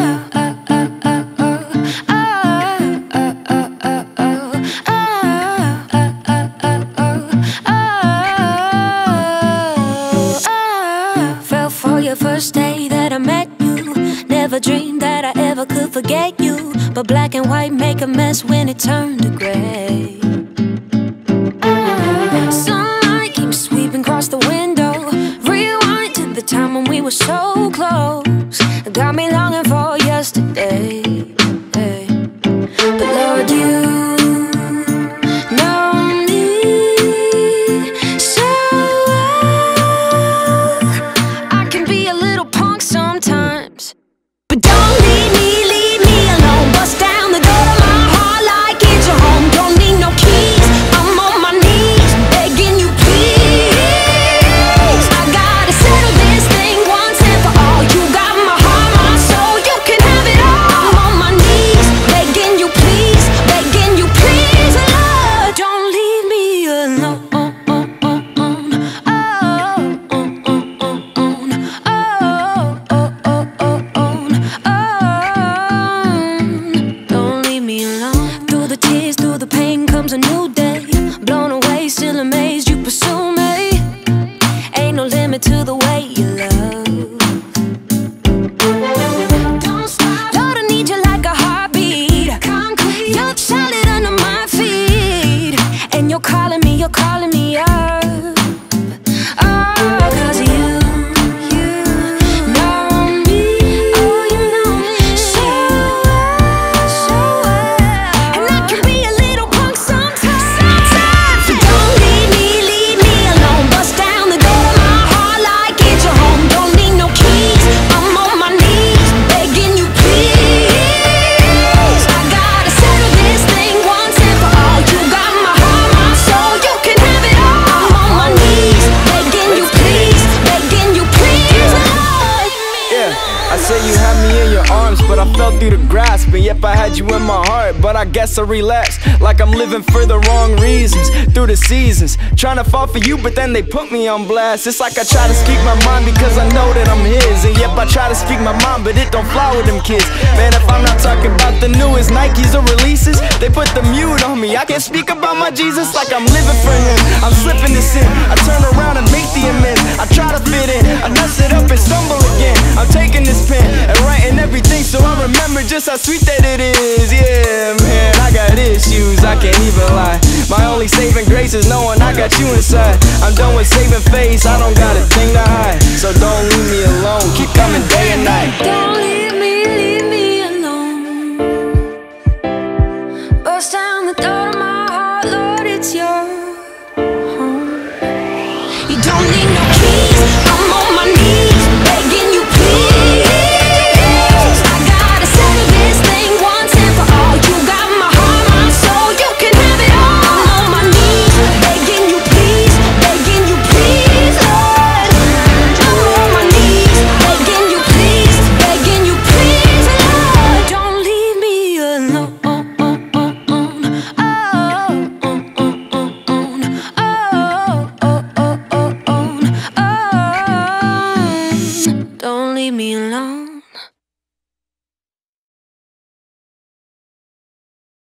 Fell for your first day that I met you. Never dreamed that I ever could forget you, but black and white make a mess when it turned to gray. Sunlight came sweeping across the window. Rewind to the time when we were so close. Got me longing for yesterday. But Lord, you know me so well. I can be a little punk sometimes, but don't leave me alone. Bust down the door to my heart like it's your home. Don't need no keys, I'm on my knees begging you please. I gotta settle this thing once and for all. You got my heart, my soul, you can have it all. I'm on my knees begging you please, Lord, don't leave me alone. Through the tears, through the pain comes a new day. Blown away, still amazed you pursue me. Ain't no limit to the way you love. Don't stop. Lord, I need you like a heartbeat. Concrete. You're solid under my feet, and you're calling me up. Oh, 'cause you know me. Oh, you know me so well. And I can be a little punk sometimes. So don't leave me alone. Bust down the door to my heart like it's your home. Don't need no keys, I'm on my knees begging you please. I gotta settle this thing once and for all. You got my heart, my soul, you can have it all. I'm on my knees begging you please, Lord. Yeah, I say you had me in your arms, but I fell through the grasp. And yep, I had you in my heart, but I guess I relapsed. Like I'm living for the wrong reasons, through the seasons. Trying to fall for you, but then they put me on blast. It's like I try to speak my mind because I know that I'm his. And yep, I try to speak my mind, but it don't fly with them kids. Man, if I'm not talking about the newest Nikes or releases, they put the mute on me. I can't speak about my Jesus like I'm living for him. I'm slipping to sin, I turn around and make the amends. I try to fit in, I mess it up and stumble again. I'm taking this pen and writing everything so I remember just how sweet that it is. Yeah, man, I got issues, I can't even lie. My only saving grace is knowing I got you inside. I'm done with saving face, I don't got a thing to hide. So don't leave me alone, keep coming day and night. Don't